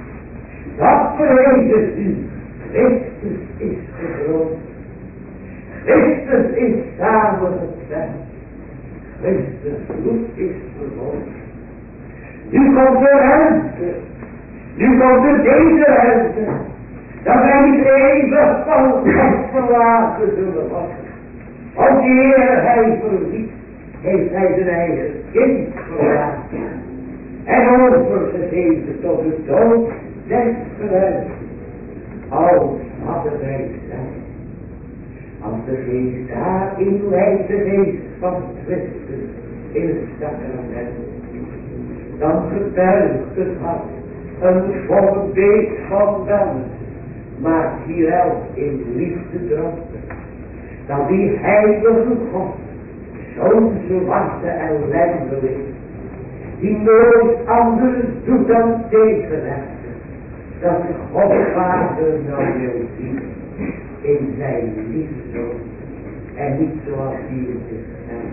Dat verheerlijkt u. Christus is gebroken. Christus is samengezet. Christus bloed is vergoten. Nu komt de ruimte. Nu komt er deze ruimte. Dat wij niet eeuwig van God verlaten zullen worden. Als de Heer hij verliet, heeft hij zijn eigen kind verlaten. En overgegeven tot de dood des gewelds. als hadden wij zijn. Als de geest daarin leidt, de geest van Christus in het sacrament, dan getuigt het hart een voorbeeld van wellness, maakt hier elk in liefde dronken, dat die heilige God zo'n zwarte ellendeling, die nooit anders doet dan tegenwerken, dat de Godvader nou wil zien in zijn liefde en niet zoals hij in zichzelf.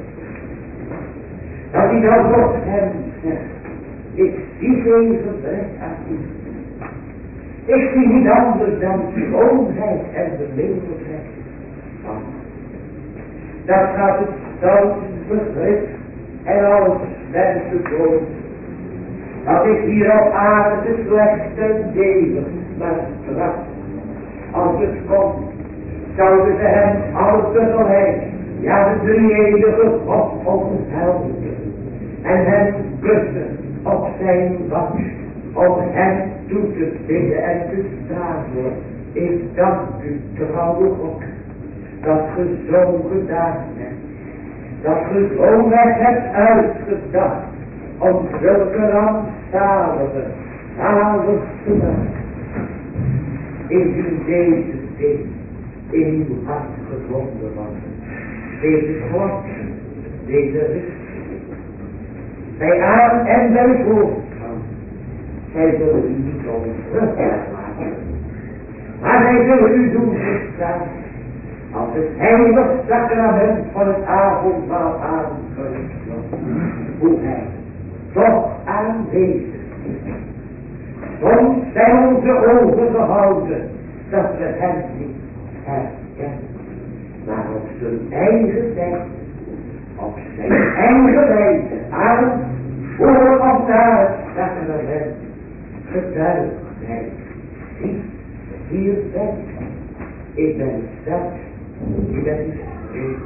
Dat hij dan tot hem zegt, ik zie geen gebrek aan u. Ik zie niet anders dan schoonheid en beminnelijkheid van. Dat gaat het stoutste begrip en alles mensen voor. Dat ik hier op aarde de slechte leven, maar straks, als het komt, zouden ze hem alles tegelijk, ja de drie-enige God onthelpen en hem kussen op zijn wang, om hem toe te bidden en te staan voor. Ik dank u, trouwe God, dat ge zo gedaan hebt, dat ge zo weg hebt uitgedacht, om zulke rampzalige, zalig te maken. Is u deze ding in uw hart gevonden worden, deze God, deze richting, bij aan en bij voortgang, zij zullen u niet onvruchtbaar maken, maar zij zullen u doen verstaan, als het heilig sacrament van het avondmaal aangerust wordt, hoe hij toch aanwezig is. Soms zijn onze ogen gehouden, dat we hem niet herkennen, maar op zijn eigen tijd, op zijn eigen wijze, aan, voor of na het sacrament, getuigt hij, zie, hier ben ik, ik ben zelf, ik ben vrede,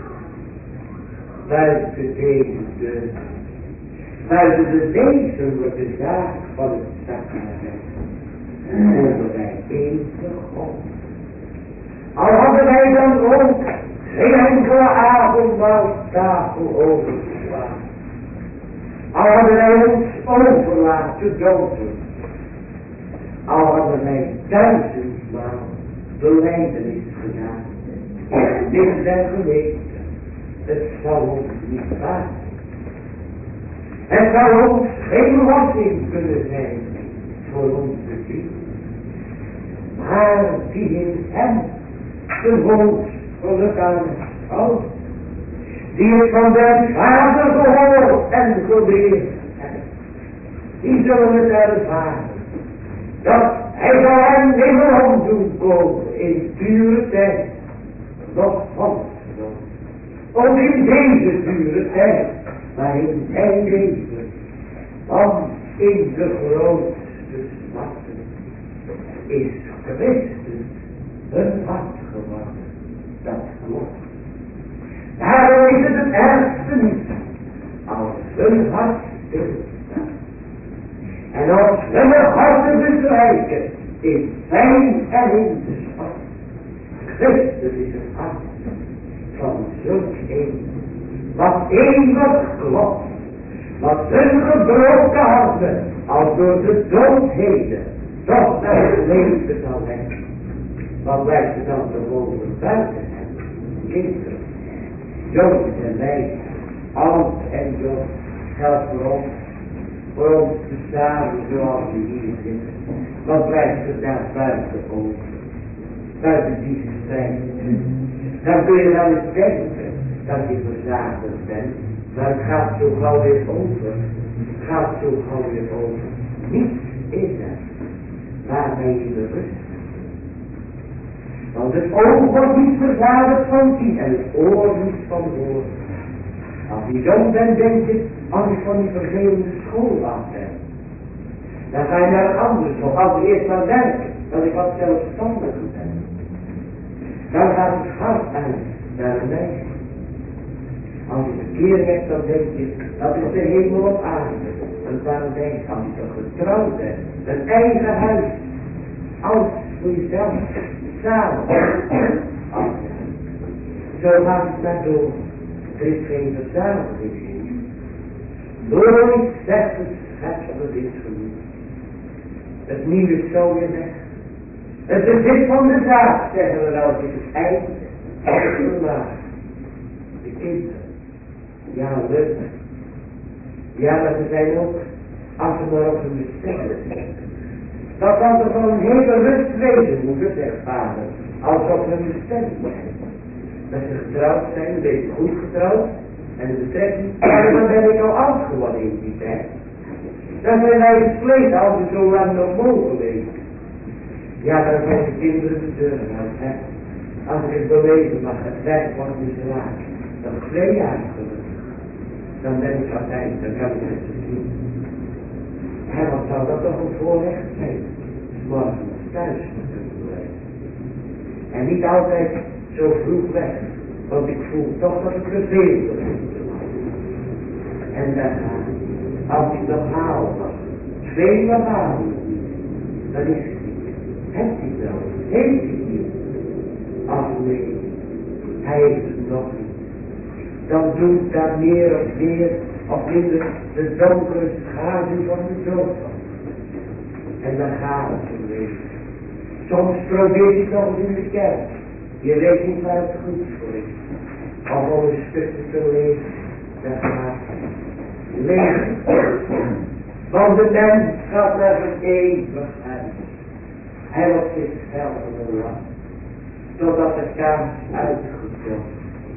buiten deze deur, buiten de wezenlijke zaak van het sacrament, horen wij eeuwig God. Al hadden wij dan ook geen enkele avondmaaltafel overgeslagen, al hadden wij ons overlaten doden, al hadden wij duizendmaal belijdenis gedaan, dit zijn geweten, het zou ons niet waard. Het zou ons geen wassing kunnen zijn voor onze ziel, maar die in hem de woord geluk aan houdt, die het van den Vader gehoord en geleerd heeft, die zullen het ervaren, dat hij zal hen nimmer omdoen komen in dure tijd, nog volksdom, of in deze dure tijd, maar in zijn leven, want in de grootste smarten is Christus een hart geworden, dat klopt. Daarom is het het ergste niet, als hun hart stilstaat. En als hun harten bezwijken in pijn en in de smart. Christus is het hart van zulk een, wat eeuwig klopt, wat hun gebroken harten, als door de dood heden, toch naar het leven zal leggen. Wat blijft er dan te boven buiten hem? Kinderen, jongens en meisjes, oud en jong, geldt voor ons, voor ons te samen zoals we hier zitten. Wat blijft er daar buiten over? Buiten die strijd. Dan kun je wel eens denken dat je verzadigd bent, maar het gaat zo gauw weer over. Het gaat zo gauw weer over. Niets is er waarmee je berust. Want het oog wordt niet verzadigd van zien en het oor niet van horen. Als je jong bent, denk je, als ik van die vervelende school af ben, dan ga je naar anders, of als je eerst maar werken, dat ik wat zelfstandiger ben. Dan gaat het hart uit naar een meisje. Als je verkeering hebt, dan denk je, dat is de hemel op aarde. Een paradijs, als je toch getrouwd bent, een eigen huis, als voor jezelf samen. Ach, zo gaat het maar door. Er is geen verzameling in. Nooit zegt het schepsel dit genoeg. Het nieuwe is zo weer weg. Het bezit van de zaak, zeggen we wel, is het eind van het vermaak. De kinderen, ja, leuk. Ja, maar ze zijn ook, als ze maar op hun bestemming zijn. Dat kan toch wel een hele rust wezen, moeder, zegt vader, als ze op hun bestemming zijn. Dat ze getrouwd zijn, een beetje goed getrouwd, en de betrekking, ja, dan ben ik al oud geworden in die tijd. Dan zijn wij het vlees als we zo lang nog mogen leven. Ja, dan zijn de kinderen de deur uit, hè. Als ik het beleven mag, het werk wordt niet laag. Dan twee jaar gelukkig. Dan ben ik altijd, dan kan ik het zien. En wat zou dat toch een voorrecht zijn? Morgen thuis te kunnen blijven. En niet altijd zo vroeg weg, want ik voel toch dat ik te veel moet. En dan, als ik nog haal was, twee wat haal, dan is het niet. Hebt hij het wel? Heeft hij het niet? Ach nee, hij heeft het nog niet. Dan doet daar meer of meer of minder de donkere schaduw van de dood. En dan gaat het zo leven. Soms probeer ik nog eens in de kerk. Je weet niet waar het goed voor is. Of om een stukje te leven, dan gaat het. Leven. Want de mens gaat naar een eeuwigheid. Hij wordt zichzelf een last. Totdat de kaars uitgekomen.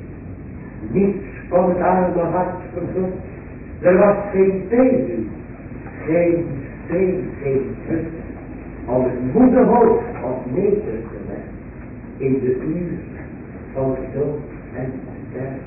Niets van het arme hart vervuld. Er was geen teken, geen steen, geen put, om het moede hoofd op meter te leggen in de uur van dood en sterven.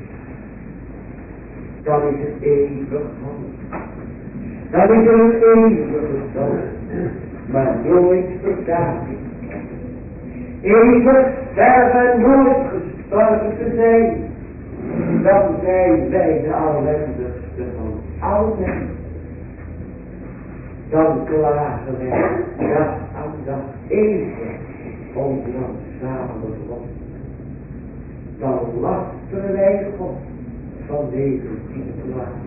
Dan is het eeuwig man. Dan is er een eeuwige dood, maar nooit verdaging. Eeuwig sterven, nooit gestorven te zijn. Dan zijn wij de ellendigste van alle mensen. Dan klagen wij dag aan dag eeuwig onze rampzalige God. Dan lasteren wij God van deze diepe laag.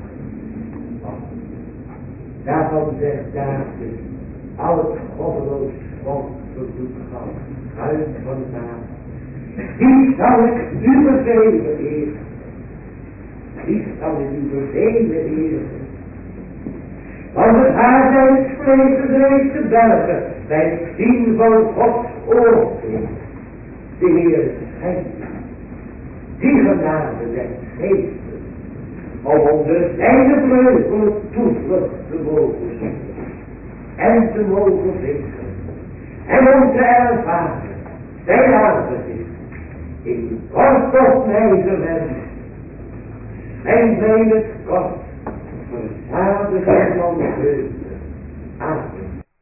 Daarvan zegt David, al het goddeloos volk verdoet gaan, huid van naam. Die zal ik u bevelen, Heer. Die zal ik u bevelen, Heer. Want het haar zijn het vlees bedreef te bergen, bij het zien van Gods oordeel. De Heer schijnt, die genade des geestes, om onder zijn vleugel toevlucht te mogen zoeken en te mogen vinden, en om te ervaren zijn aangezicht in kort op mij gewend. En bij het kort verzadigd van de